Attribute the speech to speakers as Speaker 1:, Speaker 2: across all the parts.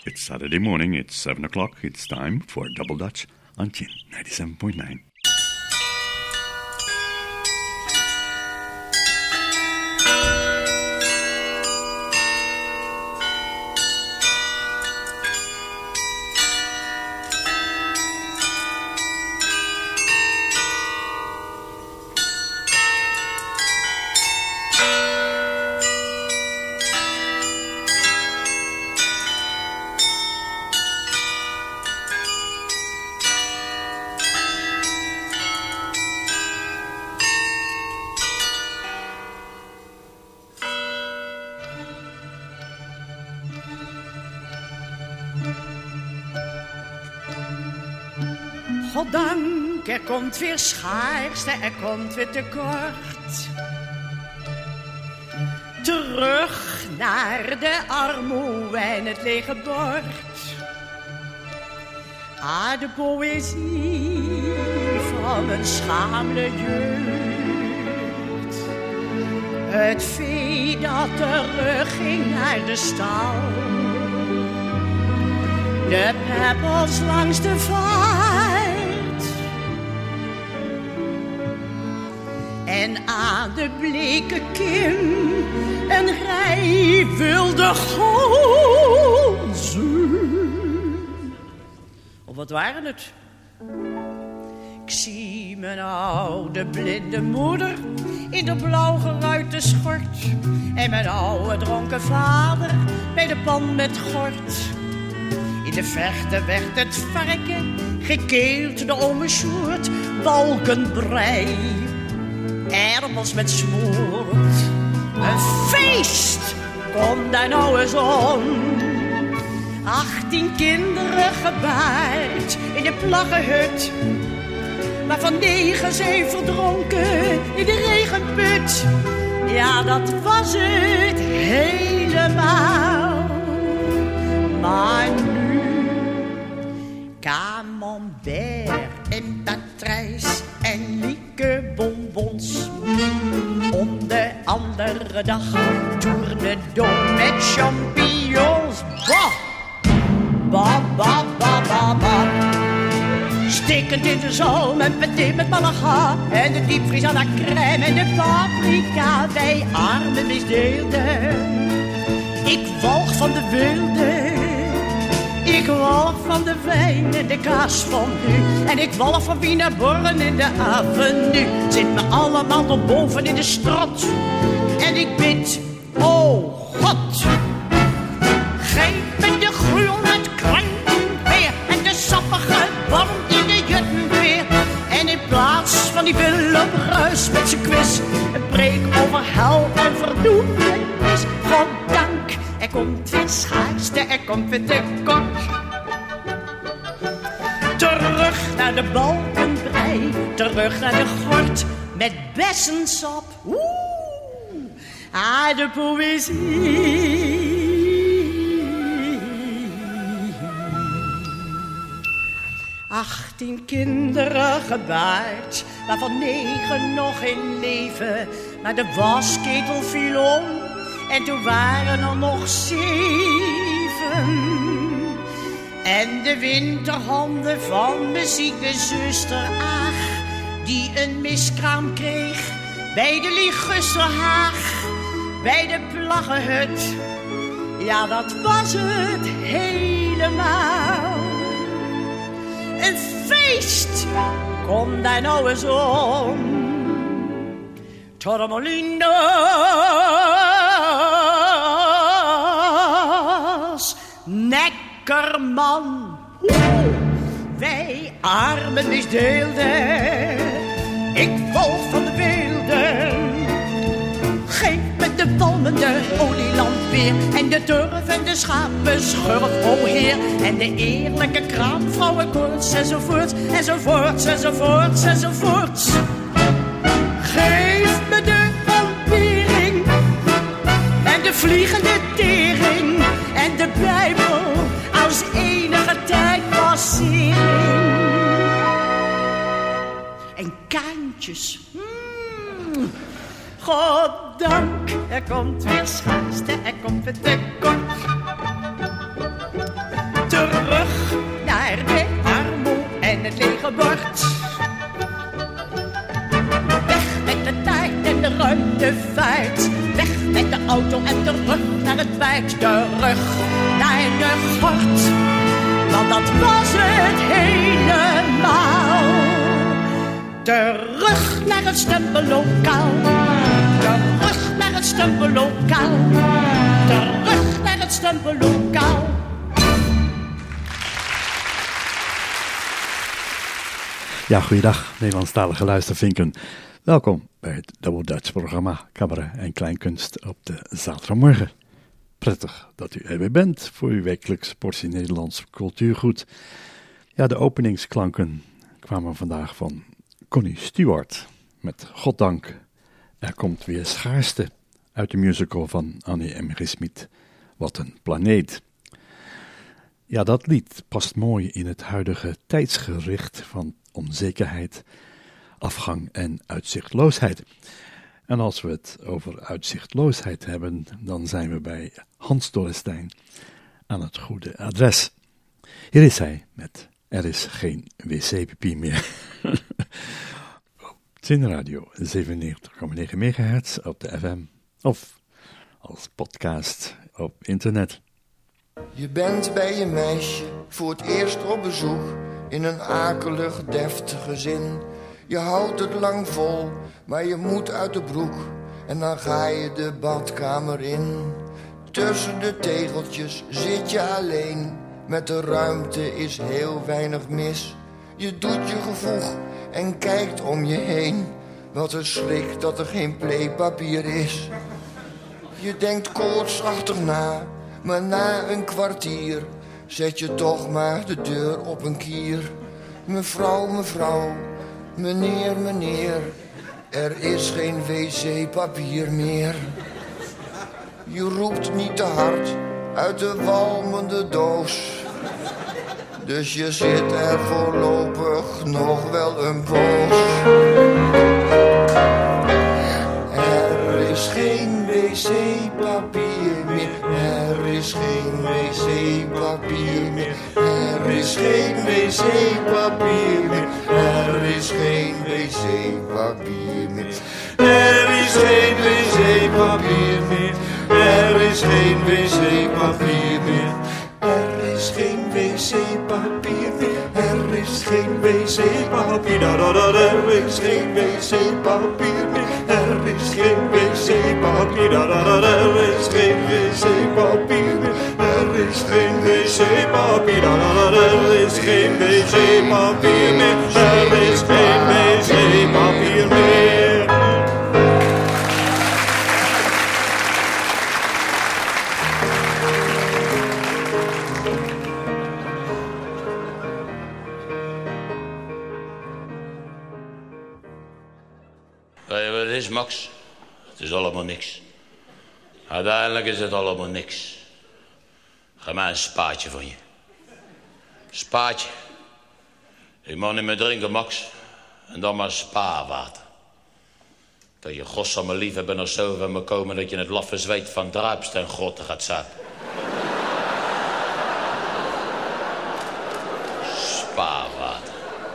Speaker 1: It's Saturday morning, it's 7 o'clock, it's time for Double Dutch on Chin 97.9.
Speaker 2: Goddank, er komt weer schaarste, er komt weer tekort. Terug naar de armoede en het lege bord. Ah, de poëzie van een schamele jeugd. Het vee dat terugging naar de stal. De peppels langs de vaart. En aan de bleke kim een rij wilde ganzen. Of wat waren het? Ik zie mijn oude blinde moeder in de blauw geruite schort. En mijn oude dronken vader bij de pan met gort. In de verte werd het varken gekeeld, de ome Sjoerd, balkenbrei, erwels met smoort. Een feest, kom daar nou eens om. 18 kinderen gebaard in de plaggenhut, waarvan 9 zijn verdronken in de regenput. Ja, dat was het helemaal. Maar nu, camembert en patrijs en liekebonbons. Om de andere dag tournedos met champignons. Bah, bah, bah, bah, bah, bah. Stikkend in de zalm en paté met malaga. En de diepvries à la crème en de paprika. Wij arme misdeelden. Ik walg van de wilde. Ik walg van de wijn en de kaasfondue. En ik walg van Wienerborren in de avenue. Zit me allemaal tot boven in de strot. En ik bid, oh God. Geef me de gruwel uit krankenbeer. En de sappige worm in de juttenbeer. En in plaats van die Willem Ruis met zijn quiz. Een preek over hel en verdoemenis. Goddank, er komt weer schaarste, er komt weer tekort. Terug naar de balkenbrei, terug naar de gort. Met bessensap, ah, de poëzie. 18 kinderen gebaard, waarvan 9 nog in leven. Maar de wasketel viel om en toen waren er nog 7. En de winterhanden van de zieke zuster Aag, die een miskraam kreeg bij de Ligusterhaag, bij de plaggenhut. Ja, dat was het helemaal. Een feest, kom daar nou eens om. Torremolinos, Neckerman. Wij armen misdeelden. Ik walg van de beelden. Geef me de walmende olielandbeer. En de turf en de schapenschurf, o heer. En de eerlijke kraamvrouwenkoorts, enzovoort, enzovoort, enzovoort, enzovoort. Geef me de ontbering. En de vliegende tering. En de Bijbel als enige tijdpassering. En kaantjes. Goddank, er komt weer schaarste, er komt weer tekort. naar de armoe en het lege bord. Weg met de tijd en de ruimtevaart. Weg met de auto en terug naar het feit. Terug naar de gort. Want dat was het helemaal. Terug naar het stempellokaal. Terug naar het stempellokaal. Terug naar het stempellokaal.
Speaker 1: Ja, goeiedag, Nederlandstalige luistervinken. Welkom bij het Double Dutch programma Cabaret en Kleinkunst op de zaterdagmorgen. Prettig dat u er weer bent voor uw wekelijkse portie Nederlands cultuurgoed. Ja, de openingsklanken kwamen vandaag van Connie Stewart met Goddank. Er komt weer schaarste uit de musical van Annie M. G. Schmid. Wat een planeet. Ja, dat lied past mooi in het huidige tijdsgericht van onzekerheid, afgang en uitzichtloosheid. En als we het over uitzichtloosheid hebben, dan zijn we bij Hans Dorrestein aan het goede adres. Hier is hij met Er is geen wc-papier meer. Zinradio 97,9 MHz op de FM of als podcast op internet.
Speaker 3: Je bent bij je meisje voor het eerst op bezoek in een akelig deftig gezin. Je houdt het lang vol, maar je moet uit de broek en dan ga je de badkamer in. Tussen de tegeltjes zit je alleen, met de ruimte is heel weinig mis. Je doet je gevoeg en kijkt om je heen. Wat een schrik dat er geen playpapier is. Je denkt koortsachtig na, maar na een kwartier zet je toch maar de deur op een kier. Mevrouw, mevrouw, meneer, meneer, er is geen wc-papier meer. Je roept niet te hard uit de walmende doos. Dus je zit er voorlopig nog wel een poos. Er is geen wc-papier meer. Er is geen wc-papier meer. Er is geen wc-papier meer. Er is geen wc-papier meer. Er is geen wc-papier meer. Er is geen wc-papier meer. Er is geen wc-papier meer. Er is geen wc-papier. Er is geen wc-papier meer. Er is geen wc-papier. Er is geen wc-papier meer. Er is geen wc-papier. Er is geen wc-papier meer. Er is geen wc-papier meer.
Speaker 4: Wat is Max? Het is allemaal niks. Uiteindelijk is het allemaal niks. Ga maar een spaatje van je. Spaatje. Ik mag niet meer drinken, Max. En dan maar spaarwater. Dat je godsamme liefhebber nog zo van me komen dat je het laffe zweet van druipst en grotten gaat zuipen. Spaarwater.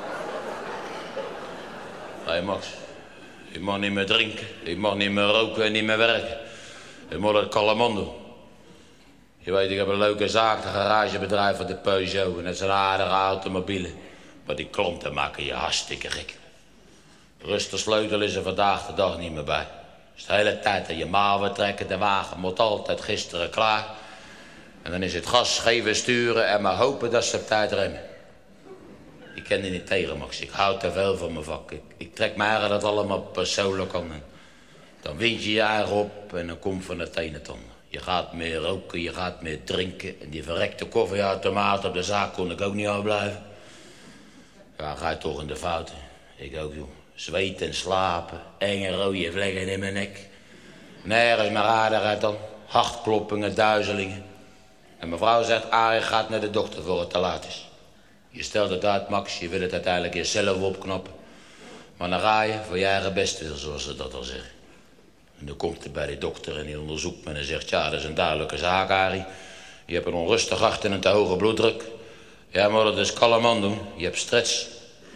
Speaker 4: Hé Max. Ik mag niet meer drinken, ik mag niet meer roken en niet meer werken. Ik moet het kalman doen. Je weet, ik heb een leuke zaak, een garagebedrijf van de Peugeot. En dat zijn aardige automobielen. Maar die klanten maken je hartstikke gek. Rustig sleutel is er vandaag de dag niet meer bij. Dus de hele tijd aan je mouwen trekken, de wagen moet altijd gisteren klaar. En dan is het gas geven, sturen en maar hopen dat ze op tijd remmen. Ik ken er niet tegen, Max. Ik hou te veel van mijn vak. Ik trek me eigen dat allemaal persoonlijk aan. Dan wind je je eigen op en dan komt van het een het ander. Je gaat meer roken, je gaat meer drinken. En die verrekte koffieautomaat op de zaak kon ik ook niet afblijven. Ja, ga je toch in de fouten. Ik ook, joh. Zweten en slapen, enge rode vlekken in mijn nek. Nergens meer aardigheid dan. Hartkloppingen, duizelingen. En mevrouw zegt, Arie gaat naar de dokter voor het te laat is. Je stelt het uit, Max, je wil het uiteindelijk jezelf opknappen. Maar dan ga je voor je eigen beste, zoals ze dat al zeggen. En dan komt hij bij de dokter en die onderzoekt me en zegt... ja, dat is een duidelijke zaak, Arie. Je hebt een onrustig hart en een te hoge bloeddruk. Ja, maar dat is kalm aan doen. Je hebt stretch.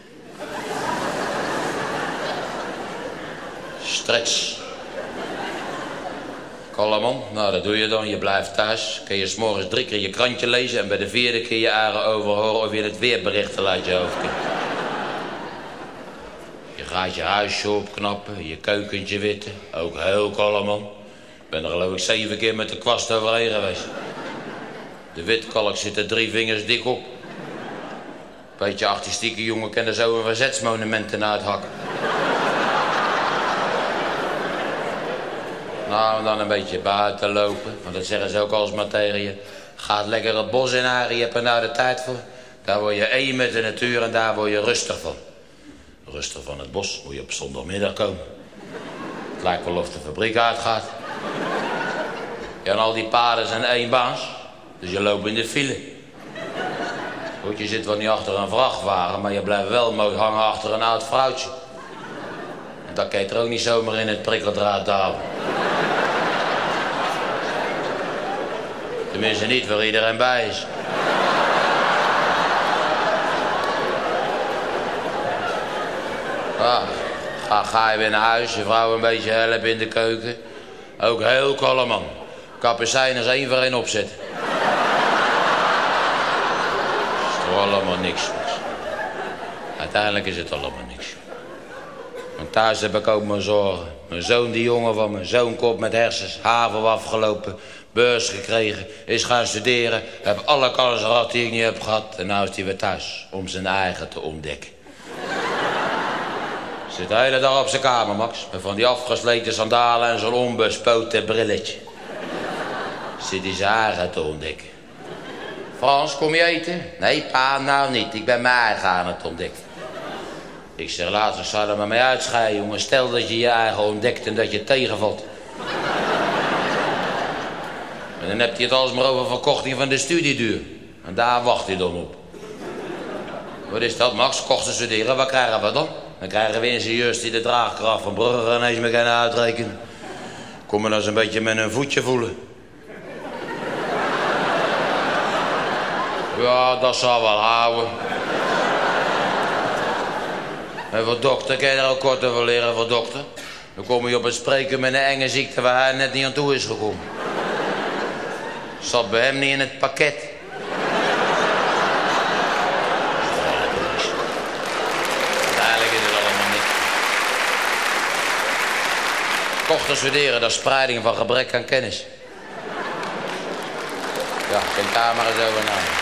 Speaker 4: Stretch. Kalm aan. Nou, dat doe je dan. Je blijft thuis. Kun je 's morgens 3 keer je krantje lezen... en bij de 4e keer je eigen overhoren... of je het weerberichten uit je hoofd kunt. Je gaat je huisje opknappen, je keukentje witten. Ook heel kalm aan. Ik ben er geloof ik 7 keer met de kwast overheen geweest. De witkalk zit er 3 vingers dik op. Beetje artistieke jongen kan er zo een verzetsmonumenten uithakken. Nou, en dan een beetje buiten lopen. Want dat zeggen ze ook als maar tegen je. Ga lekker het bos in, Arie, je hebt er nou de tijd voor. Daar word je één met de natuur en daar word je rustig van. Rustig van het bos moet je op zondagmiddag komen. Het lijkt wel of de fabriek uitgaat. Ja, en al die paden zijn eenbaans. Dus je loopt in de file. Goed, je zit wel niet achter een vrachtwagen, maar je blijft wel mooi hangen achter een oud vrouwtje. En dat kan je er ook niet zomaar in het prikkeldraad houden. Tenminste niet waar iedereen bij is. Ga je weer naar huis, je vrouw een beetje helpen in de keuken. Ook heel kalm man. Kapucijners 1 voor 1 opzetten. Is toch allemaal niks. Uiteindelijk is het allemaal niks. Want thuis heb ik ook mijn zorgen. Mijn zoon, die jongen van me, zo'n kop met hersens, haven afgelopen, beurs gekregen, is gaan studeren, heb alle kansen gehad die ik niet heb gehad. En nu is hij weer thuis om zijn eigen te ontdekken. Zit de hele dag op zijn kamer, Max. Met van die afgesleten sandalen en zo'n onbespoten brilletje. Zit hij zijn eigen te ontdekken. Frans, kom je eten? Nee, pa, nou niet. Ik ben mijn eigen aan het ontdekken. Ik zeg, later zou er maar mee uitscheiden, jongen. Stel dat je je eigen ontdekt en dat je tegenvalt. En dan heb je het alles maar over verkorting van de studieduur. En daar wacht hij dan op. Wat is dat, Max? Kosten studeren, wat krijgen we dan? Dan krijgen we ingenieurs die de draagkracht van Brugge ineens mee kunnen uitrekenen. Kom me dan eens een beetje met een voetje voelen. Ja, dat zal wel houden. En voor dokter, kan je er ook kort over leren voor dokter? Dan kom je op het spreken met een enge ziekte waar hij net niet aan toe is gekomen. Zat bij hem niet in het pakket. Uiteindelijk is het allemaal niet. Kochten studeren, dat is spreiding van gebrek aan kennis. Ja, denk daar maar eens over na.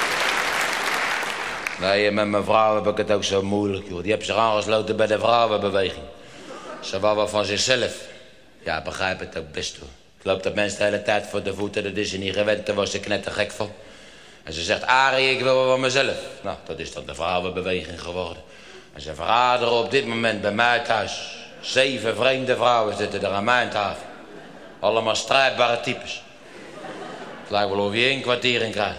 Speaker 4: Nee, met mijn vrouw heb ik het ook zo moeilijk, joh. Die heeft zich aangesloten bij de vrouwenbeweging. Ze wou wel van zichzelf. Ja, begrijp het ook best, hoor. Het loopt dat mensen de hele tijd voor de voeten, dat is ze niet gewend, daar was ze knettergek van. En ze zegt, Arie, ik wil wel van mezelf. Nou, dat is dan de vrouwenbeweging geworden. En ze verraderen op dit moment bij mij thuis. 7 vreemde vrouwen zitten er aan mijn tafel. Allemaal strijdbare types. Het lijkt wel of je 1 kwartier in krijgt.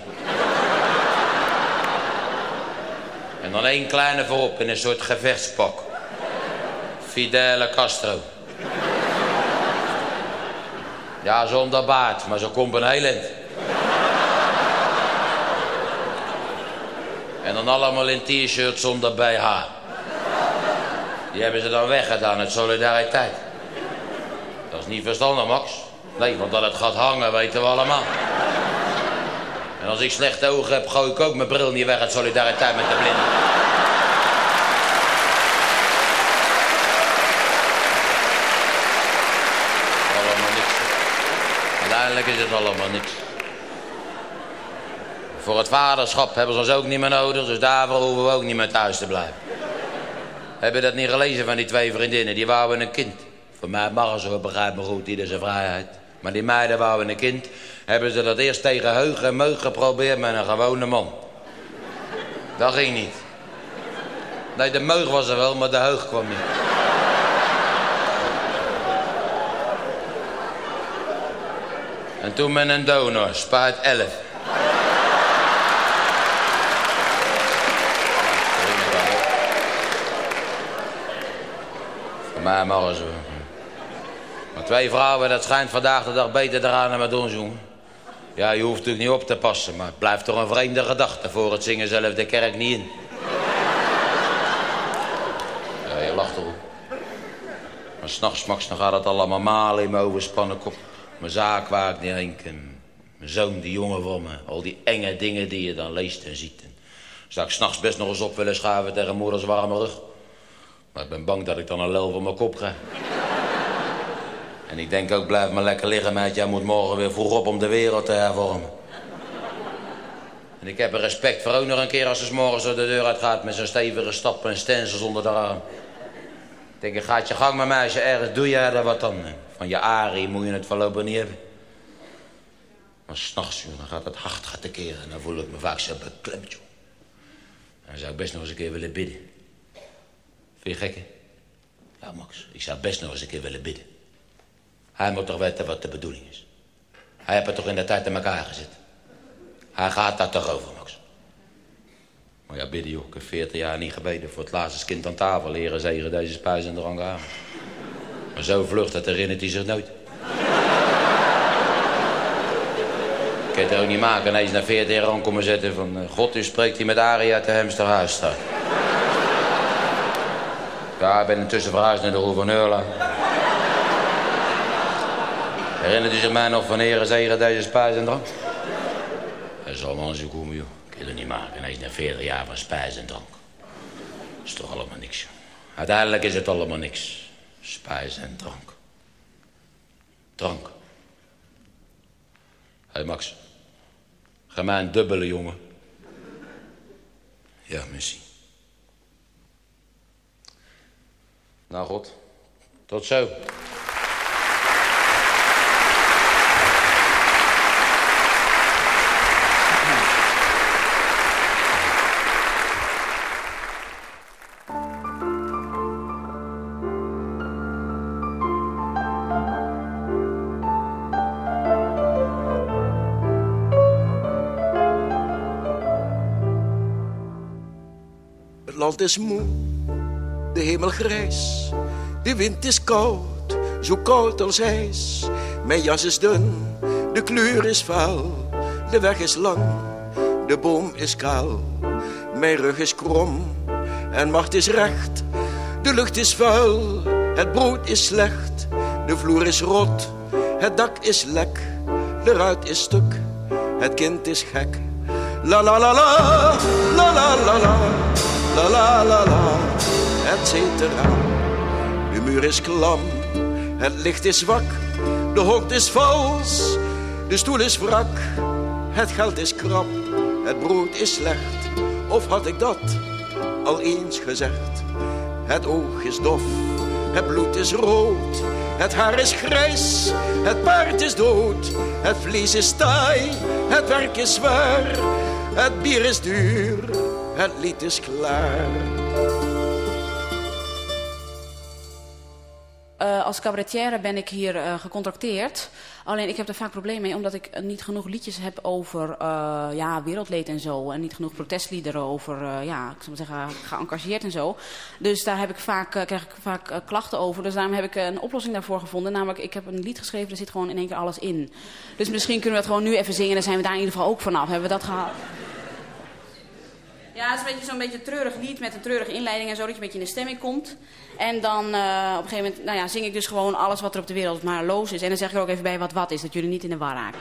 Speaker 4: En dan 1 kleine voorop in een soort gevechtspak. Fidel Castro. Ja, zonder baard, maar zo komt een heel eind. En dan allemaal in t-shirt zonder BH. Die hebben ze dan weggedaan uit solidariteit. Dat is niet verstandig, Max. Nee, want dat het gaat hangen, weten we allemaal. En als ik slechte ogen heb, gooi ik ook mijn bril niet weg uit solidariteit met de blinden. Allemaal niks. Uiteindelijk is het allemaal niks. Voor het vaderschap hebben ze ons ook niet meer nodig, dus daarvoor hoeven we ook niet meer thuis te blijven. Heb je dat niet gelezen van die 2 vriendinnen? Die wouden een kind. Voor mij mag ze, begrijp me goed, ieder zijn vrijheid. Maar die meiden wouden een kind. Hebben ze dat eerst tegen heug en meug geprobeerd met een gewone man. Dat ging niet. Nee, de meug was er wel, maar de heug kwam niet. En toen met een donor, spuit 11. Voor mij mogen ze. Maar 2 vrouwen, dat schijnt vandaag de dag beter te gaan dan met ons, jongen. Ja, je hoeft natuurlijk niet op te passen, maar het blijft toch een vreemde gedachte. Voor het zingen zelf de kerk niet in. Ja, je lacht erop. Maar s'nachts, Max, dan gaat het allemaal malen in mijn overspannen kop. Mijn zaak waar ik niet heen kan. Mijn zoon, die jongen van me. Al die enge dingen die je dan leest en ziet. En zou ik s'nachts best nog eens op willen schuiven tegen moeders warme rug. Maar ik ben bang dat ik dan een lel van mijn kop krijg. En ik denk ook, blijf maar lekker liggen, meid. Jij moet morgen weer vroeg op om de wereld te hervormen. En ik heb er respect voor ook nog een keer als ze 's morgens door de deur uitgaat met zo'n stevige stap en stencils onder de arm. Ik denk, gaat je gang maar meisje, ergens doe jij daar wat dan. Van je arie moet je het voorlopig niet hebben. Maar s'nachts, dan gaat het hart tekeer en dan voel ik me vaak zo beklemd, joh. En dan zou ik best nog eens een keer willen bidden. Vind je gek, hè? Ja, Max, ik zou best nog eens een keer willen bidden. Hij moet toch weten wat de bedoeling is. Hij heeft het toch in de tijd in elkaar gezet. Hij gaat daar toch over, Max. Maar ja, bidden, joh. Ik heb 40 jaar niet gebeden. Voor het laatste kind aan tafel leren zegen deze spijs en drank aan. Maar zo vlug, dat herinnert hij zich nooit. Ik kan het ook niet maken. Ineens na 40 jaar aan komen zetten van... God, u spreekt hier met Arie uit de Hemsterhuisstraat. Ja, ik ben intussen verhuisd naar de gouverneur. Herinnert u zich mij nog van heren zegen deze spijs en drank? Dat zal allemaal zo komen, joh. Ik kan het niet maken. Ineens na 40 jaar van spijs en drank. Dat is toch allemaal niks, joh. Uiteindelijk is het allemaal niks. Spijs en drank. Drank. Hé, Max. Ga mij een dubbele, jongen. Ja, missie. Nou, God. Tot zo.
Speaker 5: Het land is moe, de hemel grijs, de wind is koud, zo koud als ijs. Mijn jas is dun, de kleur is vuil, de weg is lang, de boom is kaal. Mijn rug is krom en macht is recht, de lucht is vuil, het brood is slecht. De vloer is rot, het dak is lek, de ruit is stuk, het kind is gek. La la la la, la la la la. La la la la, et cetera. De muur is klam, het licht is zwak, de hond is vals, de stoel is wrak, het geld is krap, het brood is slecht. Of had ik dat al eens gezegd? Het oog is dof, het bloed is rood, het haar is grijs, het paard is dood, het vlees is taai, het werk is zwaar, het bier is duur. Het lied is klaar.
Speaker 6: Als cabaretière ben ik hier gecontracteerd. Alleen ik heb er vaak problemen mee, omdat ik niet genoeg liedjes heb over wereldleed en zo. En niet genoeg protestliederen over, ik zou maar zeggen, geëngageerd en zo. Dus daar krijg ik vaak klachten over. Dus daarom heb ik een oplossing daarvoor gevonden. Namelijk, ik heb een lied geschreven, er zit gewoon in één keer alles in. Dus misschien kunnen we het gewoon nu even zingen. Dan zijn we daar in ieder geval ook vanaf. Hebben we dat gehad? Ja, het is zo'n beetje een treurig lied met een treurige inleiding en zo, dat je een beetje in de stemming komt. En dan op een gegeven moment zing ik dus gewoon alles wat er op de wereld maar los is. En dan zeg ik er ook even bij wat is, dat jullie niet in de war raken.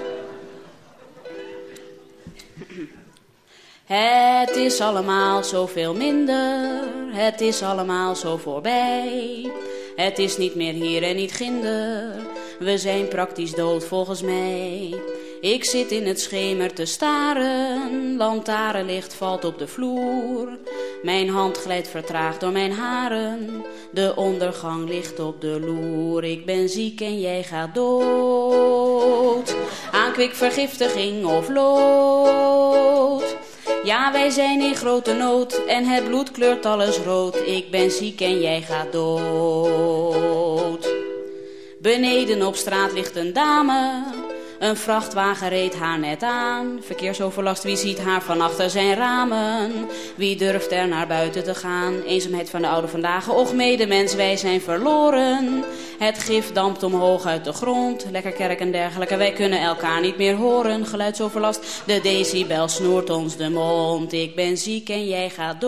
Speaker 6: Het is allemaal zoveel minder, het is allemaal zo voorbij. Het is niet meer hier en niet ginder, we zijn praktisch dood volgens mij. Ik zit in het schemer te staren, lantaarnlicht valt op de vloer. Mijn hand glijdt vertraagd door mijn haren, de ondergang ligt op de loer. Ik ben ziek en jij gaat dood, aan kwikvergiftiging of lood. Ja, wij zijn in grote nood en het bloed kleurt alles rood. Ik ben ziek en jij gaat dood. Beneden op straat ligt een dame, Een vrachtwagen reed haar net aan. Verkeersoverlast, wie ziet haar van achter zijn ramen? Wie durft er naar buiten te gaan? Eenzaamheid van de oude vandaag. Och medemens, wij zijn verloren. Het gif dampt omhoog uit de grond. Lekker kerk en dergelijke, wij kunnen elkaar niet meer horen. Geluidsoverlast, de decibel snoert ons de mond. Ik ben ziek en jij gaat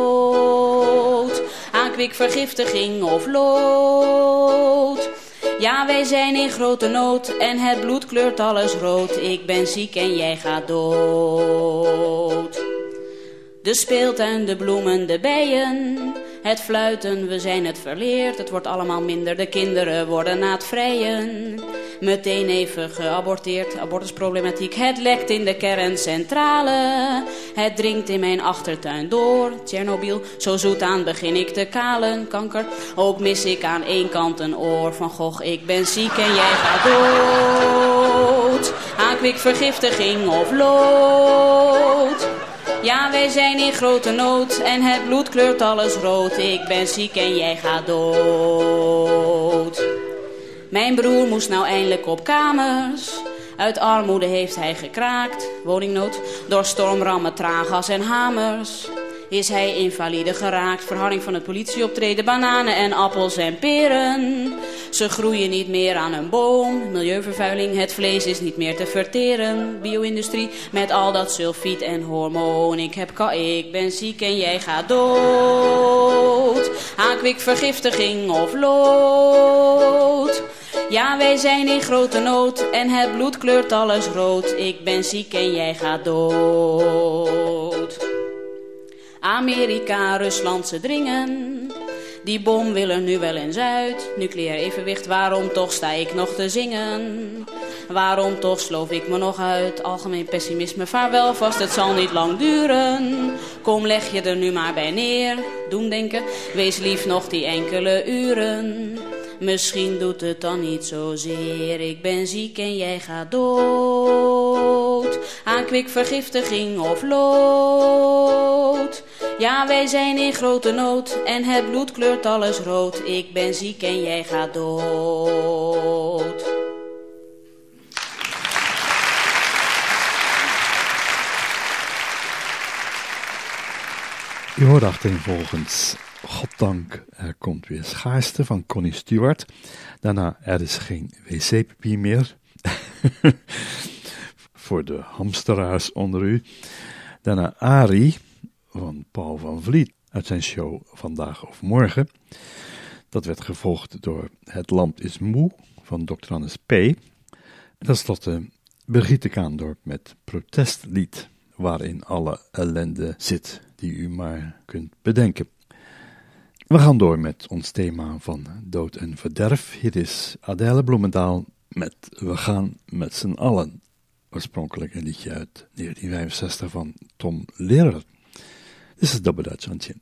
Speaker 6: dood. Aan kwikvergiftiging of lood. Ja, wij zijn in grote nood en het bloed kleurt alles rood. Ik ben ziek en jij gaat dood. De speeltuin, de bloemen, de bijen, het fluiten, we zijn het verleerd. Het wordt allemaal minder, de kinderen worden na het vrijen meteen even geaborteerd. Abortusproblematiek, het lekt in de kerncentrale. Het dringt in mijn achtertuin door. Tsjernobyl, zo zoet aan begin ik te kalen. Kanker, ook mis ik aan één kant een oor. Van Gogh, ik ben ziek en jij gaat dood. Aan kwikvergiftiging of lood. Ja, wij zijn in grote nood en het bloed kleurt alles rood. Ik ben ziek en jij gaat dood. Mijn broer moest nou eindelijk op kamers. Uit armoede heeft hij gekraakt. Woningnood, door stormrammen, traangas en hamers. Is hij invalide geraakt. Verharding van het politieoptreden. Bananen en appels en peren. Ze groeien niet meer aan een boom. Milieuvervuiling, het vlees is niet meer te verteren. Bio-industrie met al dat sulfiet en hormoon. Ik ben ziek en jij gaat dood. Aan kwikvergiftiging of lood. Ja, wij zijn in grote nood en het bloed kleurt alles rood. Ik ben ziek en jij gaat dood. Amerika, Rusland, ze dringen. Die bom wil er nu wel eens uit. Nucleair evenwicht, waarom toch sta ik nog te zingen? Waarom toch sloof ik me nog uit? Algemeen pessimisme, vaarwel vast, het zal niet lang duren. Kom, leg je er nu maar bij neer. Doemdenken, wees lief nog die enkele uren. Misschien doet het dan niet zozeer. Ik ben ziek en jij gaat dood. Aan kwikvergiftiging of lood. Ja, wij zijn in grote nood en het bloed kleurt alles rood. Ik ben ziek en jij gaat dood.
Speaker 1: U hoort achtereenvolgens Goddank, er komt weer schaarste van Connie Stewart. Daarna Er is geen wc-papier meer. Voor de hamsteraars onder u. Daarna Ari van Paul van Vliet uit zijn show Vandaag of Morgen. Dat werd gevolgd door Het Land is Moe van Dr. Hannes P. En tenslotte Brigitte Kaandorp met Protestlied, waarin alle ellende zit die u maar kunt bedenken. We gaan door met ons thema van dood en verderf. Hier is Adele Bloemendaal met We gaan met z'n allen. Oorspronkelijk een liedje uit 1965 van Tom Lehrer. Dit is Double Dutch Antje.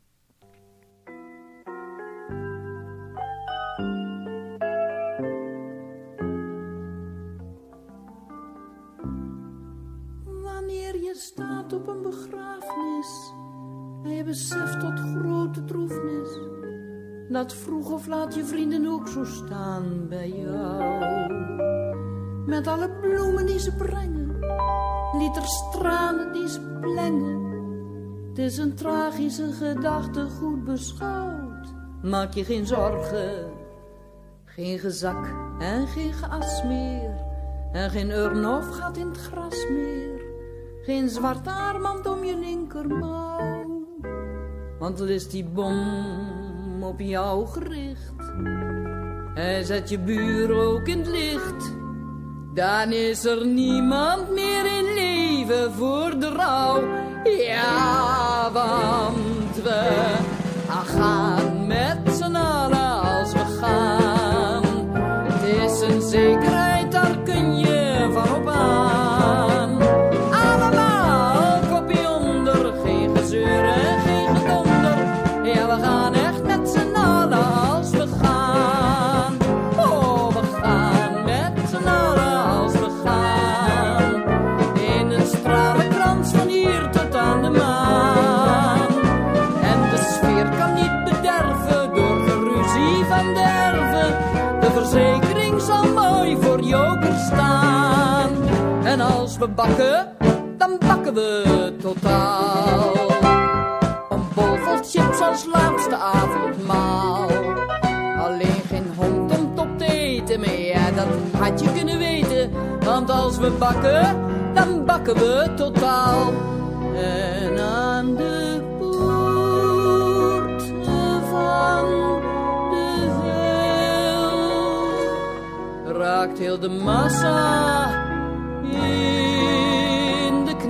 Speaker 7: Wanneer je staat op een begrafenis en je beseft tot grote droefnis dat vroeg of laat je vrienden ook zo staan bij jou. Met alle bloemen die ze brengen, liters tranen die ze plengen. Het is een tragische gedachte goed beschouwd. Maak je geen zorgen, geen gezak en geen geas meer. En geen urn of gat in het gras meer. Geen zwarte armband om je linkermouw. Want al is die bom op jou gericht, hij zet je buren ook in het licht. Dan is er niemand meer in leven voor de rouw. Ja, want we gaan met z'n allen als we gaan. Het is een zekerheid, daar kun je van op aan. Allemaal kopie onder, geen gezeur en geen gedonder. Ja, we gaan echt met z'n allen als we gaan. Oh, we gaan met z'n allen als we gaan. In een stralenkrans van hier tot aan de maan. En de sfeer kan niet bederven door geruzie van derven. De verzekering zal mooi voor jou als we bakken, dan bakken we totaal. Een bol vol chips als laatste avondmaal. Alleen geen hond om top te eten, maar ja, dat had je kunnen weten. Want als we bakken, dan bakken we totaal. En aan de poort van de hel raakt heel de massa in de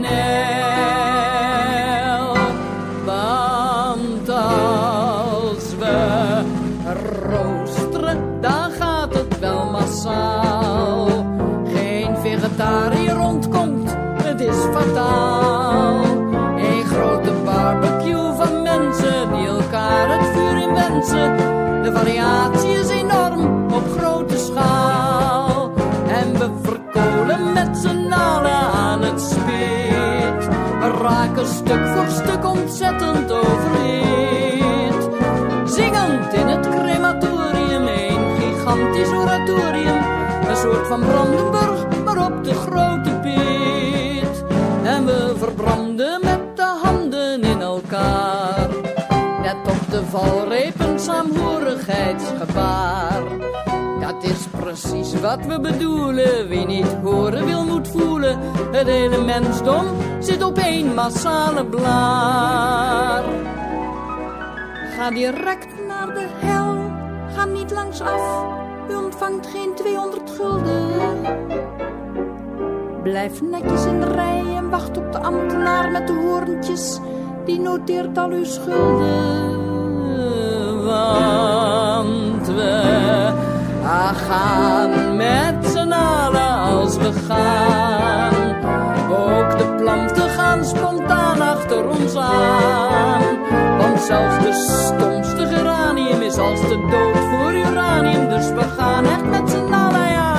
Speaker 7: knel. Want als we roosteren, dan gaat het wel massaal. Geen vegetariër rondkomt, het is fataal. Een grote barbecue van mensen die elkaar het vuur inwensen. De variatie is enorm op grote schaal. En we verkolen met z'n allen aan het spit. We raken stuk voor stuk ontzettend overhit. Zingend in het crematorium, een gigantisch oratorium. Een soort van Brandenburg, maar op de grote pit. En we verbranden met de handen in elkaar. Net op de valreep een saamhorigheidsgebaar. Dat is precies wat we bedoelen. Wie niet horen wil, moet voelen. Het hele mensdom zit op één massale blaar. Ga direct naar de hel. Ga niet langsaf. U ontvangt geen 200 gulden. Blijf netjes in de rij en wacht op de ambtenaar met de hoorntjes. Die noteert al uw schulden. Want we gaan met z'n allen als we gaan. Ook de planten gaan spontaan achter ons aan. Want zelfs de stomste geranium is als de dood voor uranium. Dus we gaan echt met z'n allen, ja.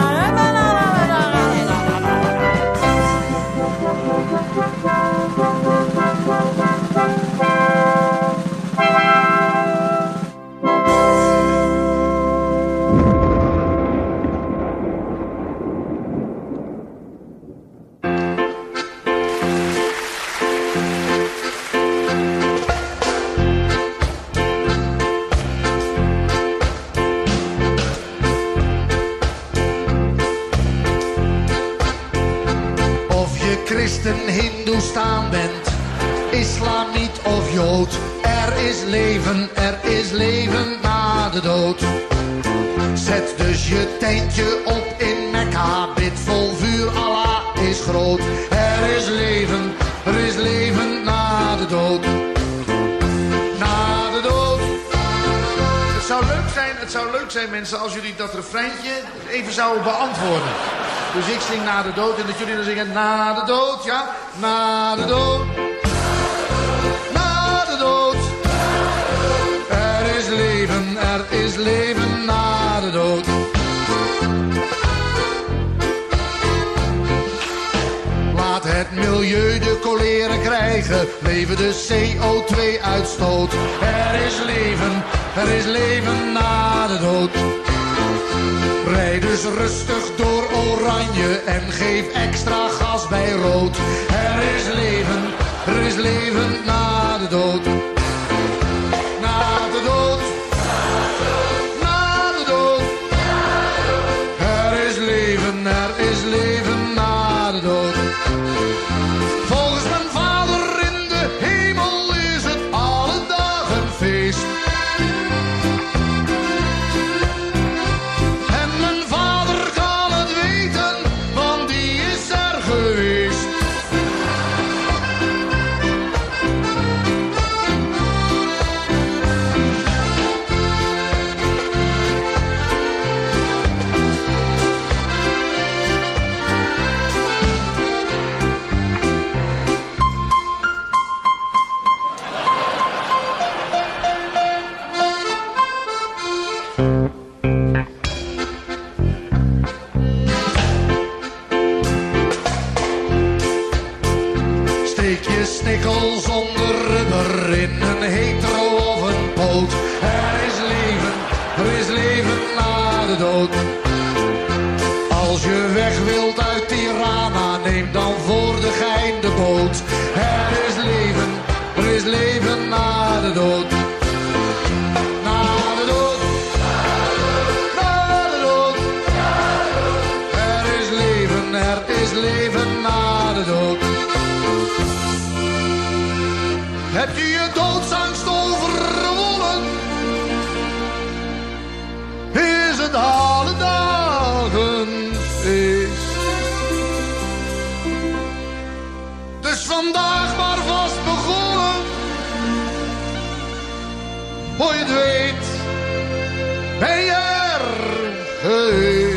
Speaker 8: Hindoestaan bent, islamiet of jood. Er is leven na de dood. Zet dus je tentje op in Mekka, bid vol vuur, Allah is groot. Er is leven na de dood. Na de dood.
Speaker 9: Het zou leuk zijn mensen als jullie dat refreintje even zouden beantwoorden. Dus ik zing na de dood en dat jullie dan zingen na de dood, ja? Na de dood. Na de dood. Er is leven na de dood. Laat het milieu de koleren krijgen, leven de CO2-uitstoot. Er is leven na de dood. Rijd dus rustig door oranje en geef extra gas bij rood. Er is leven na de dood. Na de dood. Na de dood. Er is leven na de dood. Volgens mijn vader in de hemel is het alle dagen feest.
Speaker 8: snikkels onder rubber in een hetero of een poot. Er is leven na de dood. Als je weg wilt uit Tirana, neem neem dan voor de gein de boot. Er is leven na de dood. Na de dood. Na de dood. Er is leven na de dood. Heb je je doodsangst overwonnen? Is het alle dagen feest? Dus vandaag maar vast begonnen. Voor je het weet, ben je er geweest.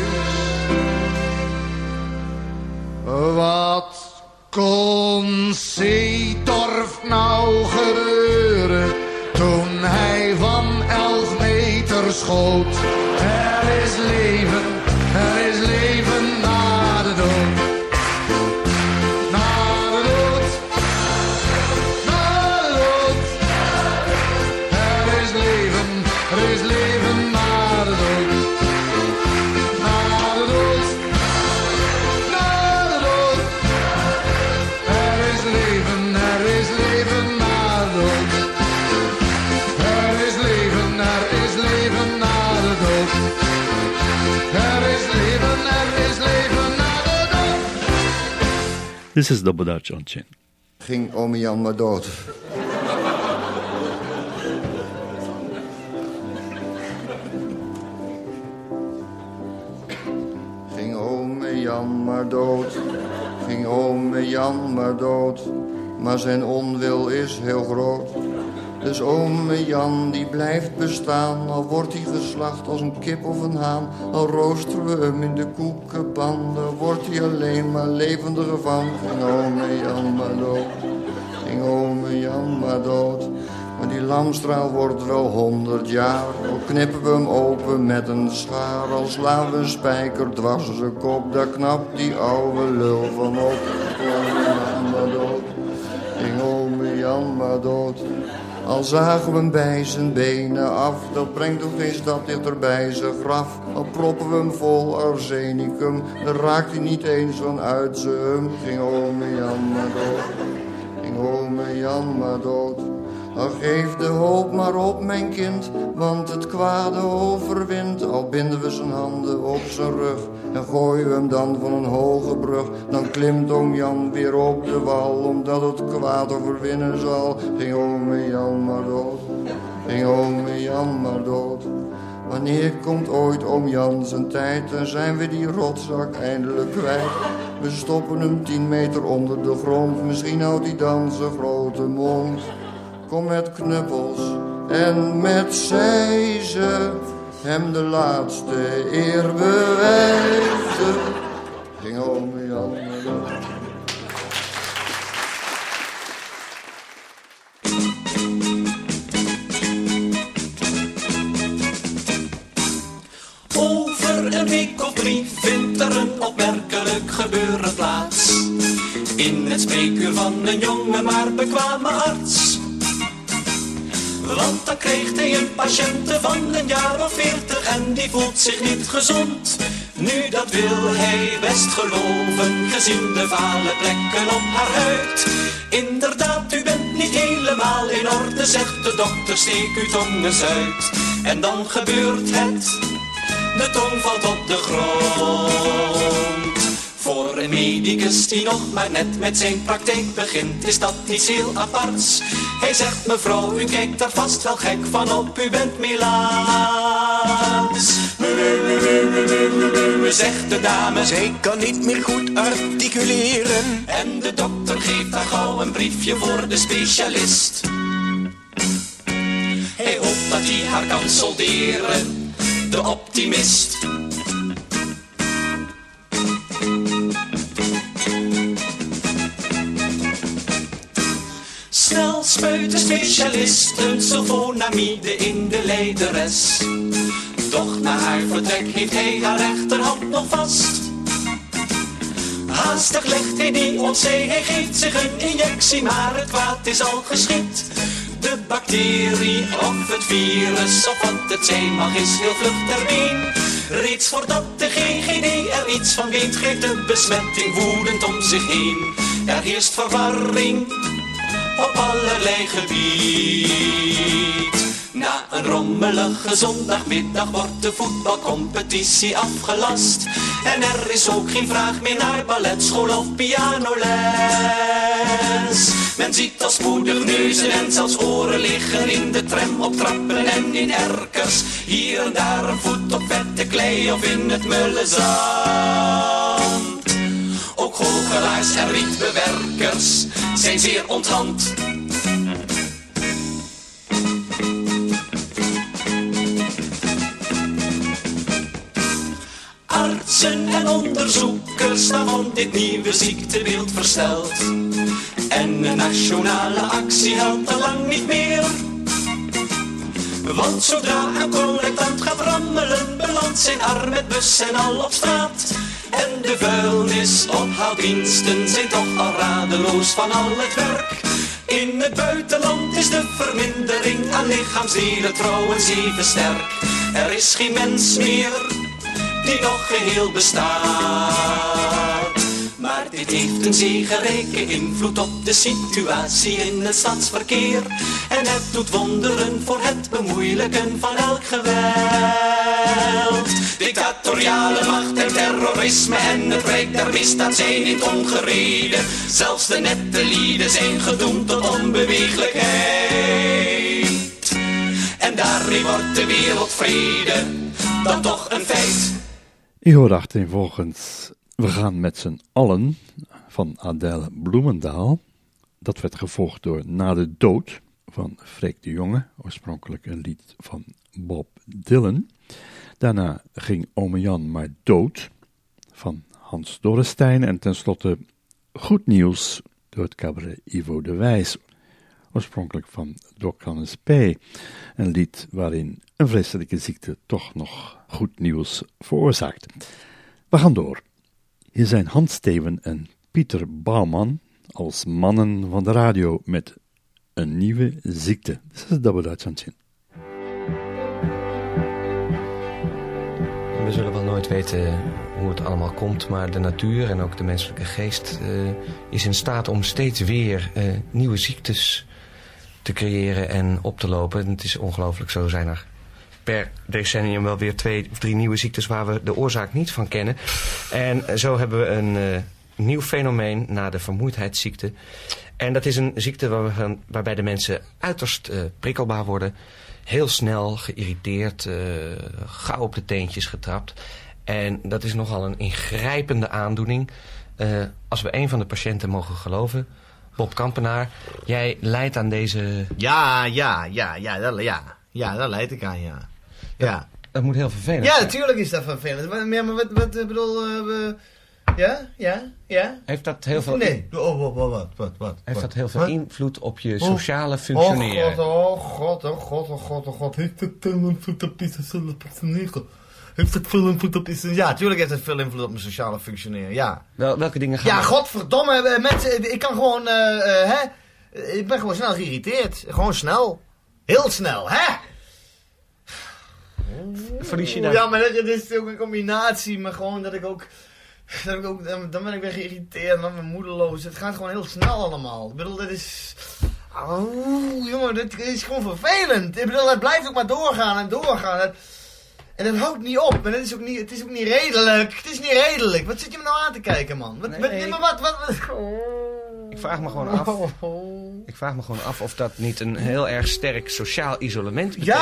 Speaker 8: Wat kon Seedorf nou gebeuren toen hij van 11 meter schoot? Er is leven na de dood. Na de dood. Na de dood. Er is leven na de dood. Na de dood. Na de dood. Er is leven na de dood. Er is leven na de dood. Er is leven na de dood.
Speaker 1: This is Double Dutch on Chin.
Speaker 3: Ging ome Jan maar dood. Ging ome Jan maar dood. Ging ome Jan maar dood. Maar zijn onwil is heel groot. Dus ome Jan die blijft bestaan. Al wordt hij geslacht als een kip of een haan. Al roosteren we hem in de koekenpan. Dan wordt hij alleen maar levendiger van. Ging ome Jan maar dood. Ging ome Jan maar dood. Maar die lamstraal wordt wel 100 jaar. Al knippen we hem open met een schaar. Al slaan we een spijker dwars in zijn kop. Daar knapt die oude lul van op. Ging ome Jan maar dood. Ging ome Jan maar dood. Al zagen we hem bij zijn benen af, dat brengt toch geen stap dichter bij zijn graf. Al proppen we hem vol arsenicum, dan raakt hij niet eens van uit zijn hum. Ging ome Jan maar dood, ging ome Jan maar dood. Al geef de hoop maar op, mijn kind, want het kwade overwint. Al binden we zijn handen op zijn rug en gooien we hem dan van een hoge brug. Dan klimt oom Jan weer op de wal, omdat het kwaad overwinnen zal. Ging ome Jan maar dood, ging ome Jan maar dood. Wanneer komt ooit oom Jan zijn tijd, dan zijn we die rotzak eindelijk kwijt. We stoppen hem 10 meter onder de grond, misschien houdt hij dan zijn grote mond. Kom met knuppels en met zijze, hem de laatste eer bewijzen. Ging ome Jan maar dood.
Speaker 10: Over een week of 3 vindt er een opmerkelijk gebeuren plaats. In het spreekuur van een jonge maar bekwame arts. Want dan kreeg hij een patiënte van een jaar of 40 en die voelt zich niet gezond. Nu dat wil hij best geloven, gezien de vale plekken op haar huid. Inderdaad, u bent niet helemaal in orde, zegt de dokter, steek uw tong eens uit. En dan gebeurt het, de tong valt op de grond. Voor een medicus die nog maar net met zijn praktijk begint, is dat iets heel aparts. Hij zegt, mevrouw, u kijkt daar vast wel gek van op, u bent melaats. Zegt de dame,
Speaker 5: zij kan niet meer goed articuleren.
Speaker 10: En de dokter geeft haar gauw een briefje voor de specialist. Hij hoopt dat hij haar kan solderen, de optimist. Snel spuit de specialist een sulfonamide in de lijderes. Doch na haar vertrek heeft hij haar rechterhand nog vast. Haastig legt hij die opzij, hij geeft zich een injectie, maar het kwaad is al geschied. De bacterie of het virus of wat het zijn mag is heel vlug ter been. Reeds voordat de GGD er iets van weet, geeft de besmetting woedend om zich heen. Er heerst verwarring op allerlei gebied. Na een rommelige zondagmiddag wordt de voetbalcompetitie afgelast. En er is ook geen vraag meer naar balletschool of pianoles. Men ziet al spoedig neuzen en zelfs oren liggen in de tram, op trappen en in erkers. Hier en daar een voet op vette klei of in het mulle zand. Ook goochelaars en rietbewerkers zijn zeer onthand. Artsen en onderzoekers staan van dit nieuwe ziektebeeld versteld. En een nationale actie helpt al lang niet meer. Want zodra een collectant gaat rammelen, belandt zijn arm met bus en al op straat. En de vuilnisophaaldiensten zijn toch al radeloos van al het werk. In het buitenland is de vermindering aan lichaamsdelen trouwens even sterk. Er is geen mens meer die nog geheel bestaat. Maar dit heeft een zegenrijke invloed op de situatie in het stadsverkeer. En het doet wonderen voor het bemoeilijken van elk geweld. Dictatoriale macht en terrorisme en het rijk der misdaad zijn in het ongereden. Zelfs de nette lieden zijn gedoemd tot onbeweeglijkheid. En daarmee wordt de wereldvrede dan toch een feit.
Speaker 1: U hoort achtereenvolgens We gaan met z'n allen van Adèle Bloemendaal. Dat werd gevolgd door Na de dood van Freek de Jonge, oorspronkelijk een lied van Bob Dylan. Daarna ging Ome Jan maar dood van Hans Dorrestein en tenslotte Goed nieuws door het cabaret Ivo de Wijs, oorspronkelijk van Doc Hannes P. Een lied waarin een vreselijke ziekte toch nog goed nieuws veroorzaakt. We gaan door. Hier zijn Hans Steven en Pieter Bouwman als mannen van de radio met een nieuwe ziekte. Dit is Double Dutch aan Chin.
Speaker 11: We zullen wel nooit weten hoe het allemaal komt, maar de natuur en ook de menselijke geest is in staat om steeds weer nieuwe ziektes te creëren en op te lopen. En het is ongelooflijk, zo zijn er per decennium wel weer 2 of 3 nieuwe ziektes waar we de oorzaak niet van kennen. En zo hebben we een nieuw fenomeen na de vermoeidheidsziekte. En dat is een ziekte waarbij de mensen uiterst prikkelbaar worden. Heel snel geïrriteerd, gauw op de teentjes getrapt. En dat is nogal een ingrijpende aandoening. Als we een van de patiënten mogen geloven, Bob Kampenaar, jij lijdt aan deze...
Speaker 12: Ja, daar leid ik aan, ja.
Speaker 11: Dat moet heel vervelend
Speaker 12: zijn.
Speaker 11: Ja,
Speaker 12: natuurlijk is dat vervelend. Ja, maar wat bedoel... Ja?
Speaker 11: Heeft dat heel veel...
Speaker 12: Nee. Wat?
Speaker 11: Heeft dat heel veel invloed op je sociale functioneren?
Speaker 12: Oh god. Heeft het veel invloed op je sociale functioneren? Ja, tuurlijk heeft het veel invloed op mijn sociale functioneren, ja.
Speaker 11: Welke dingen gaan...
Speaker 12: Ja, godverdomme, mensen, ik kan gewoon, ik ben gewoon snel geïrriteerd. Gewoon snel. Heel snel, hè?
Speaker 11: Verlies je dan?
Speaker 12: Ja, maar het is ook een combinatie, maar gewoon dat ik ook dan ben ik weer geïrriteerd en dan ben ik moedeloos. Het gaat gewoon heel snel allemaal. Ik bedoel, dat is... jongen, dit is gewoon vervelend. Ik bedoel, het blijft ook maar doorgaan en doorgaan. En dat houdt niet op. En het is ook niet redelijk. Het is niet redelijk. Wat zit je me nou aan te kijken, man? Wat?
Speaker 11: Ik vraag me gewoon af of dat niet een heel erg sterk sociaal isolement betekent.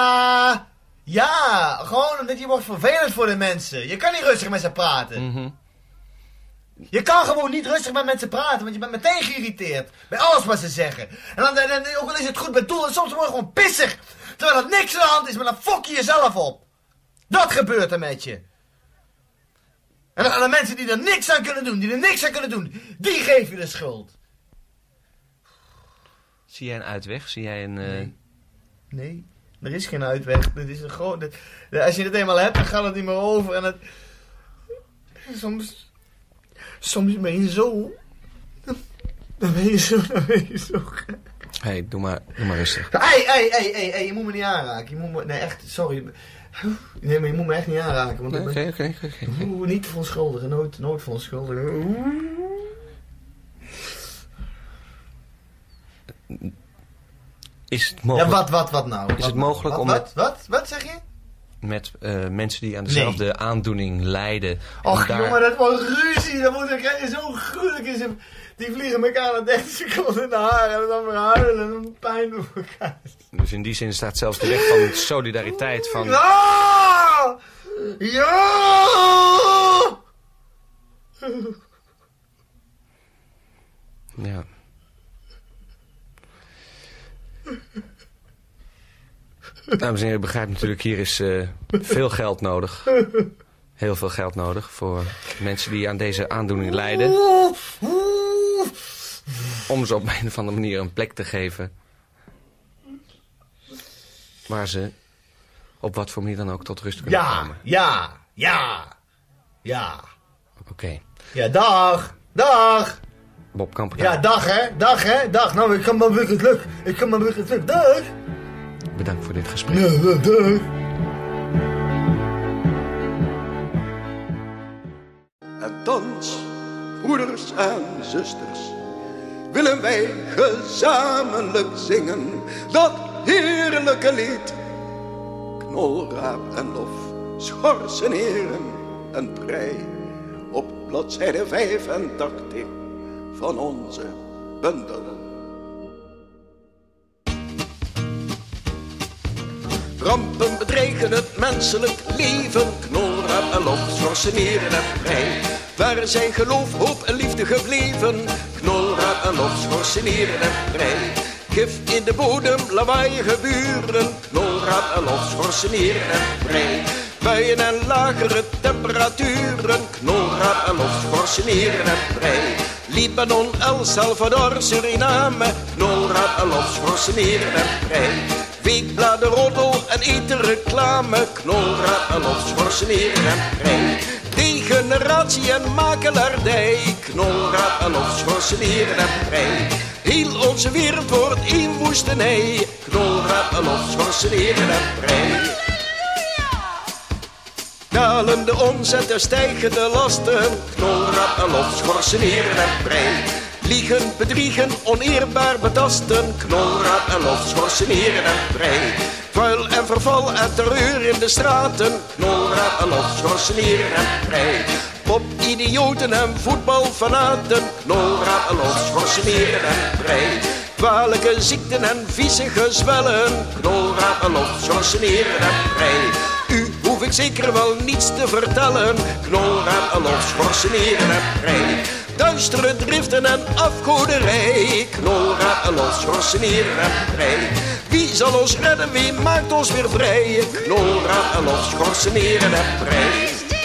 Speaker 12: Ja, gewoon omdat je wordt vervelend voor de mensen. Je kan niet rustig met ze praten.
Speaker 11: Mm-hmm.
Speaker 12: Je kan gewoon niet rustig met mensen praten, want je bent meteen geïrriteerd. Bij alles wat ze zeggen. En dan ook al is het goed bedoeld, en soms word je gewoon pissig. Terwijl er niks aan de hand is, maar dan fok je jezelf op. Dat gebeurt er met je. En de mensen die er niks aan kunnen doen, die geef je de schuld.
Speaker 11: Zie jij een uitweg? Zie jij een...
Speaker 12: Nee, er is geen uitweg. Dit is een groot... Als je het eenmaal hebt, dan gaat het niet meer over. En soms ben je zo... Dan ben je zo...
Speaker 11: Hey, doe maar rustig.
Speaker 12: Hey, je moet me niet aanraken. Nee, echt, sorry. Nee, maar je moet me echt niet aanraken.
Speaker 11: Oké.
Speaker 12: Niet verontschuldigen, nooit verontschuldigen.
Speaker 11: Is het mogelijk...
Speaker 12: Ja, wat nou?
Speaker 11: Is het mogelijk om...
Speaker 12: Wat zeg je?
Speaker 11: Met mensen die aan dezelfde aandoening lijden.
Speaker 12: Och jongen, dat wordt ruzie. Dan krijg je zo'n gruwelijk. Die vliegen elkaar na 30 seconden in de haren. En dan weer huilen en pijn door elkaar.
Speaker 11: Dus in die zin staat zelfs de weg van solidariteit van...
Speaker 12: Ja!
Speaker 11: Ja. Dames en heren, ik begrijp natuurlijk, hier is veel geld nodig. Heel veel geld nodig voor mensen die aan deze aandoening lijden. Om ze op een of andere manier een plek te geven. Waar ze op wat voor manier dan ook tot rust kunnen komen.
Speaker 12: Ja.
Speaker 11: Oké.
Speaker 12: Ja, dag.
Speaker 11: Bob Kamper.
Speaker 12: Ja, dag. Nou, ik kan maar weer het lukken. Dag.
Speaker 11: Bedankt voor dit gesprek.
Speaker 12: Ja, dag.
Speaker 5: En thans, broeders en zusters, willen wij gezamenlijk zingen dat heerlijke lied. Knolraap en lof, schorsen heren en prei, op bladzijde 85 van onze bundel. Rampen bedreigen het menselijk leven, knolraap en lof, schorsen heren en prei. Waar zijn geloof, hoop en liefde gebleven, knolraap en lof, schorsen heren en prei. Gif in de bodem, lawaaiige buren, knolraap en lof, schorsen heren en prei. Buien en lagere temperaturen, knolraap en lof, schorsen heren en prei. Libanon, El Salvador, Suriname, knolraap en lof, schorsen heren en prei. Weekbladen, roddel en etenreclame, knolraap en lof, schorsen heren en prei. Degeneratie en makelaardij, knolraap en lof, schorsen heren en prei. Heel onze wereld wordt één woestenij, knolraap en lof, schorsen heren en prei. Dalende omzet en stijgende lasten, knolraap en lof, schorsen heren en prei. Liegen, bedriegen, oneerbaar betasten, knolraap en lof, schorsen heren en prei. Vuil en verval en terreur in de straten, knolraap en lof, schorsen heren en prei. Pop-idioten en voetbalfanaten, knolraap en lof, schorsen heren en prei. Kwalijke ziekten en vieze gezwellen, knolraap en lof, schorsen heren en prei. U hoef ik zeker wel niets te vertellen, knolraap en lof, schorsen heren en prei. Duistere driften en afgoderij, knolraap en lof, schorsen heren en prei. Wie zal ons redden, wie maakt ons weer vrij, knolraap en lof, schorsen heren en prei.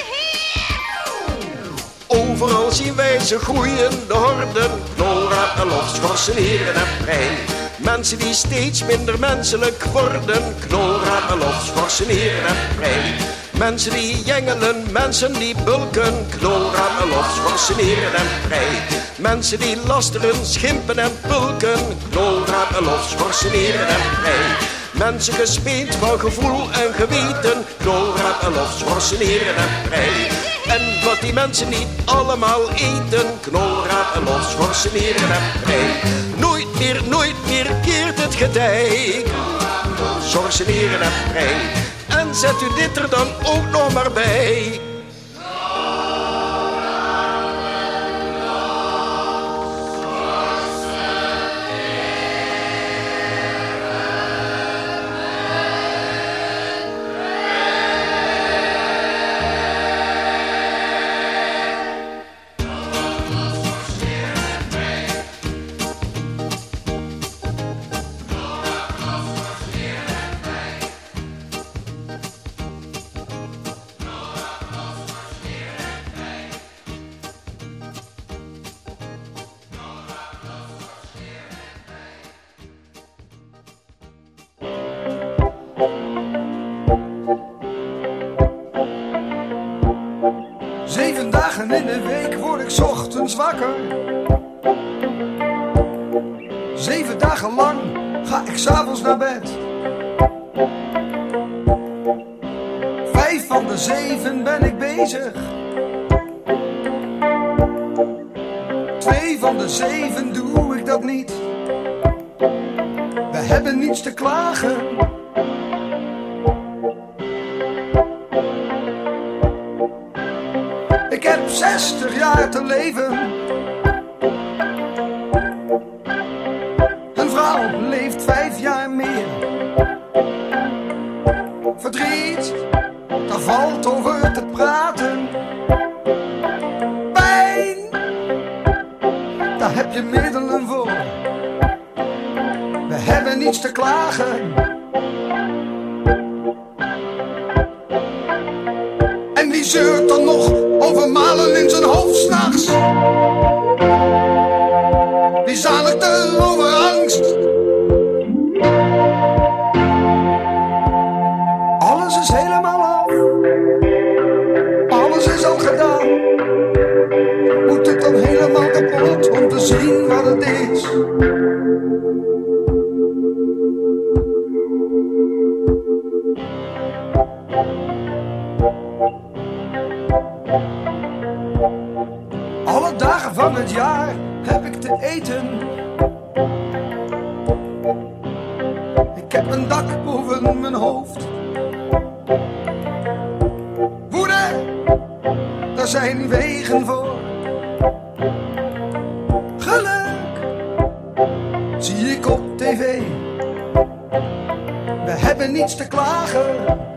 Speaker 5: Overal zien wij ze groeien, de horden, knolraap en lof, schorsen heren en prei. Mensen die steeds minder menselijk worden, knolraap en lof, schorsen heren en prei. Mensen die jengelen, mensen die bulken, knolraap en lof, schorsen heren en prei. Mensen die lasteren, schimpen en pulken, knolraap en lof, schorsen heren en prei. Mensen gespeend van gevoel en geweten, knolraap en lof, schorsen heren en prei. En wat die mensen niet allemaal eten, knolraap en lof, schorsen heren en prei. Nooit meer keert het getij, schorsen heren en prei. En zet u dit er dan ook nog maar bij.
Speaker 13: In de week word ik 's ochtends wakker. 7 dagen lang ga ik 's avonds naar bed. van de 7 ben ik bezig. 2 van de 7 doe ik dat niet. We hebben niets te klagen. Ik heb 60 jaar te leven. Een vrouw leeft 5 jaar meer. Verdriet, daar valt over te praten. Pijn, daar heb je middelen voor. We hebben niets te klagen. En wie zeurt dan nog over malen in zijn hoofd 's nachts? Wie zaligt er over angst? Alles is helemaal af. Alles is al gedaan. Moet het dan helemaal kapot om te zien wat het is? Alle dagen van het jaar heb ik te eten. Ik heb een dak boven mijn hoofd. Woede, daar zijn wegen voor. Geluk, zie ik op tv. We hebben niets te klagen.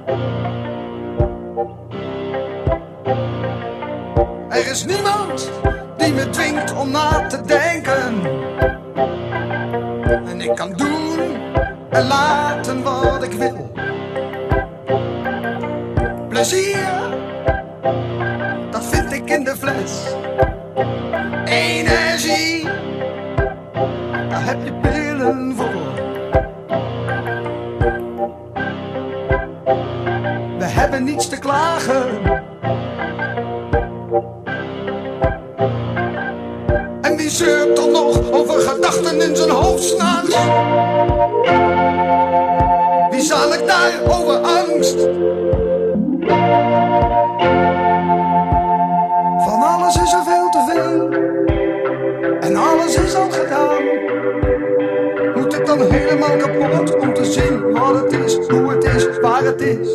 Speaker 13: Er is niemand die me dwingt om na te denken. En ik kan doen en laten wat ik wil. Plezier, dat vind ik in de fles. Energie, daar heb je pillen voor. We hebben niets te klagen. En wie zeurt dan nog over gedachten in zijn hoofd 's nachts? Wie zaligt daar over angst? Van alles is er veel te veel. En alles is al gedaan. Moet het dan helemaal kapot om te zien wat het is, hoe het is, waar het is?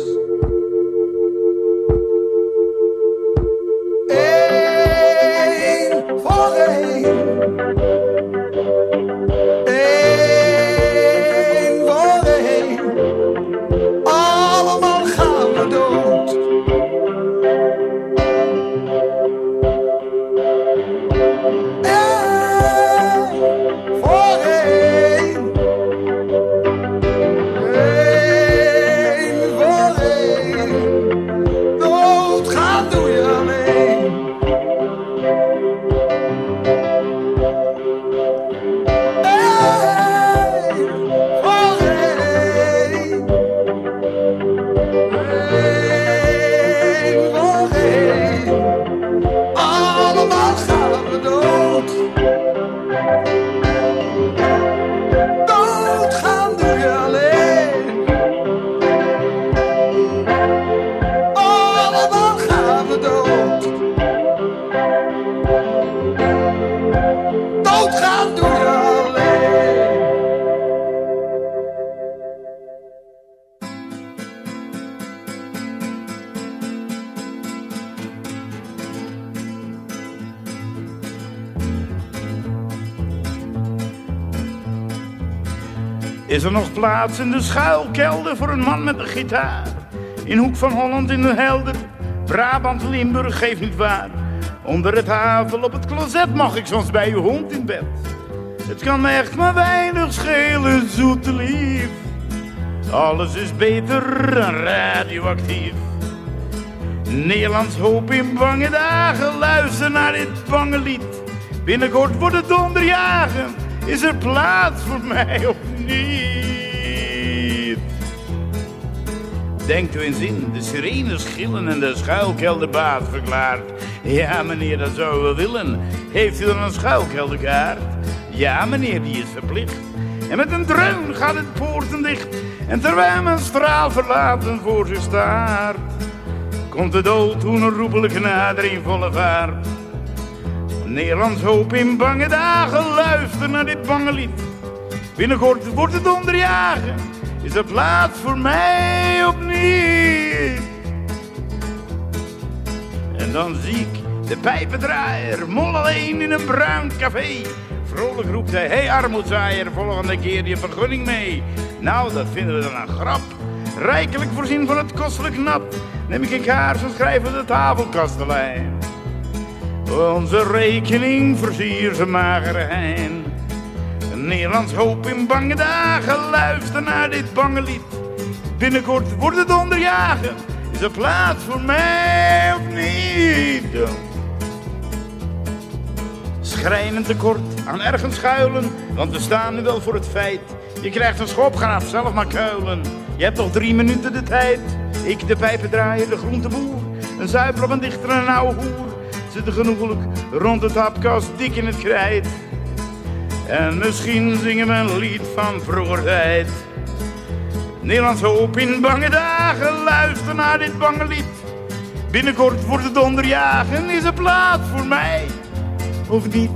Speaker 13: Eén voor één. Eén voor één. Allemaal gaan we dood. Eén voor één. Eén voor één. Doodgaan doe je alleen. Eén voor één. Eén voor één. Allemaal gaan we dood. Doodgaan doe je alleen. Allemaal gaan we dood. Doodgaan doe je alleen.
Speaker 14: Is er nog plaats in de schuilkelder voor een man met een gitaar? In Hoek van Holland in de Helder, Brabant, Limburg, geeft niet waar. Onder het havel op het closet mag ik soms bij uw hond in bed. Het kan me echt maar weinig schelen, zoete lief. Alles is beter dan radioactief. Nederlands hoop in bange dagen, luister naar dit bange lied. Binnenkort wordt het donderjagen, is er plaats voor mij of niet? Denkt u eens in, de sirenes gillen en de schuilkelderbaas verklaart. Ja meneer, dat zou u wel willen. Heeft u dan een schuilkelderkaart? Ja meneer, die is verplicht. En met een dreun gaat het poorten dicht. En terwijl men straal verlaten voor zich staart. komt de dood onherroepelijk nader in volle vaart. Nederlands hoop in bange dagen, luister naar dit bange lied. Binnenkort wordt het onderjagen, is er plaats voor mij opnieuw. En dan zie ik de pijpendraaier, mol alleen in een bruin café. Vrolijk roept hij, hey armoedzaaier, volgende keer je vergunning mee. Nou, dat vinden we dan een grap. Rijkelijk voorzien van het kostelijk nap. Neem ik een kaars en schrijven de tafelkastelein. Onze rekening versier ze magere hein. Nederlands hoop in bange dagen, luister naar dit bange lied. Binnenkort wordt het onderjagen, is er plaats voor mij of niet? Schrijnend tekort aan ergens schuilen, want we staan nu wel voor het feit. Je krijgt een schop, ga zelf maar kuilen. Je hebt nog 3 minuten de tijd. Ik de pijpendraaier, de groenteboer, een zuiper, een dichter en een ouwe hoer. Zitten genoegelijk rond het hapkast, dik in het krijt. En misschien zingen we een lied van vroeger tijd. Nederlands hoop in bange dagen, luister naar dit bange lied. Binnenkort wordt het onderjagen, is er plaats voor mij of niet?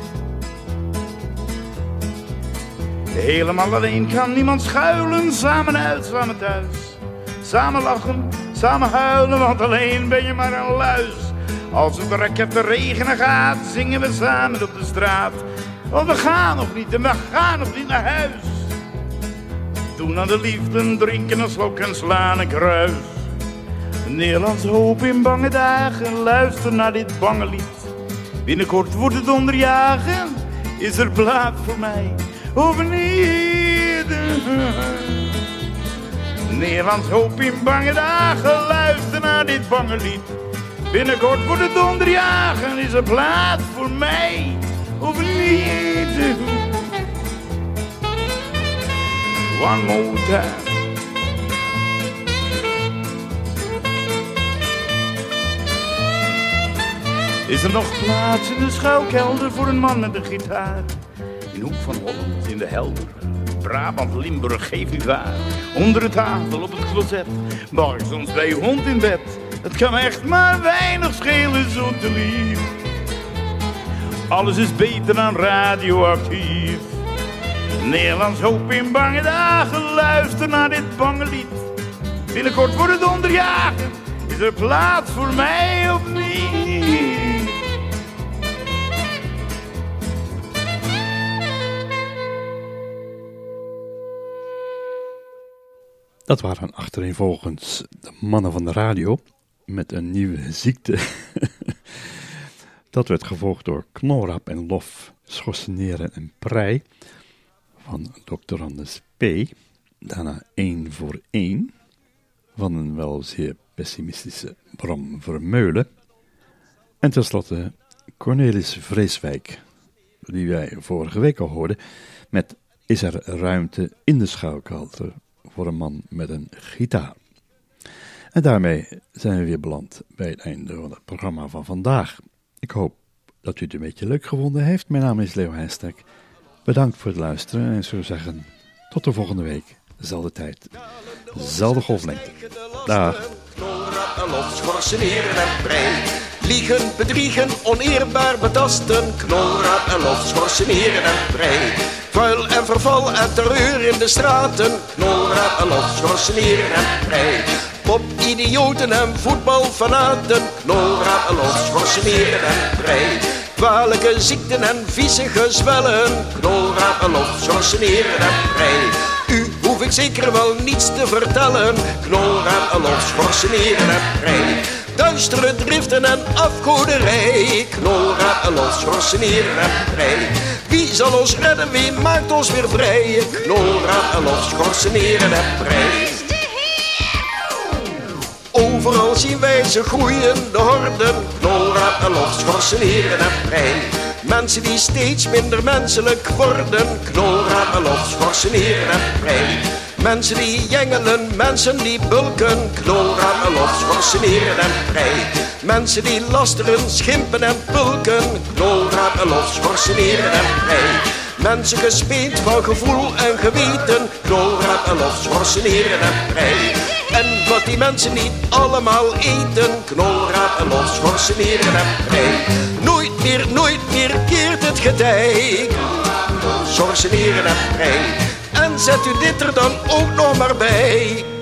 Speaker 14: Helemaal alleen kan niemand schuilen, samen uit, samen thuis. Samen lachen, samen huilen, want alleen ben je maar een luis. Als het raketten regenen gaat, zingen we samen op de straat. Want we gaan nog niet en we gaan nog niet naar huis. Doen aan de liefde, drinken een slok en slaan een kruis. Nederlands hoop in bange dagen, luister naar dit bange lied. Binnenkort wordt het onderjagen, is er plaats voor mij of niet? Nederlands hoop in bange dagen, luister naar dit bange lied. Binnenkort wordt het onderjagen, is er plaats voor mij of niet? One more time. Is er nog plaats in de schuilkelder voor een man met een gitaar? In Hoek van Holland, in de Helder, Brabant, Limburg, geef u waar. Onder de tafel, op het closet, mag ik soms bij uw hond in bed. Het kan echt maar weinig schelen, zo te lief. Alles is beter dan radioactief. Nederlands hoop in bange dagen, luister naar dit bange lied. Binnenkort wordt het onderjagen, is er plaats voor mij of niet?
Speaker 1: Dat waren achtereenvolgens de mannen van de radio met een nieuwe ziekte. Dat werd gevolgd door knorrap en lof, schorseneren en prei van Dr. Anders P. Daarna 1 voor 1 van een wel zeer pessimistische Bram Vermeulen. En tenslotte Cornelis Vreeswijk, die wij vorige week al hoorden, met Is er ruimte in de schuilkelder voor een man met een gitaar. En daarmee zijn we weer beland bij het einde van het programma van vandaag. Ik hoop dat u het een beetje leuk gevonden heeft. Mijn naam is Leo Heijstek. Bedankt voor het luisteren en ik zou zeggen, tot de volgende week. Dezelfde tijd, dezelfde golflengte. Dag.
Speaker 5: Lof, schorseneren en prei. Liegen, bedriegen, oneerbaar betasten. Knolraad en lof, schorseneren en prei. Vuil en verval en terreur in de straten. Knolraad en lof, schorseneren en prei. Pop-idioten en voetbalfanaten. Knolraad en lof, schorseneren en prei. Kwalijke ziekten en vieze zwellen. Knolraad en lof, schorseneren en prei. U hoef ik zeker wel niets te vertellen. Knolraad en lof, schorseneren en prei. Duistere driften en afgoderij. Knolraad en lof, schorseneren en prei. Wie zal ons redden, wie maakt ons weer vrij? Knolraad en lof, schorseneren en prei. Overal zien wij ze groeien, de horden. Knolraad en lof, schorseneren en prei. Mensen die steeds minder menselijk worden. Knolraad en lof, schorseneren en prei. Mensen die jengelen, mensen die bulken. Knolraad en lof, schorseneren en prei. Mensen die lasteren, schimpen en pulken. Knolraad en lof, schorseneren en prei. Mensen gespeend van gevoel en geweten, knolrap en lof, schorseneren en prei. En wat die mensen niet allemaal eten, knolraap en lof, schorseneren en prei. Nooit meer keert het getij, schorseneren en prei. En zet u dit er dan ook nog maar bij.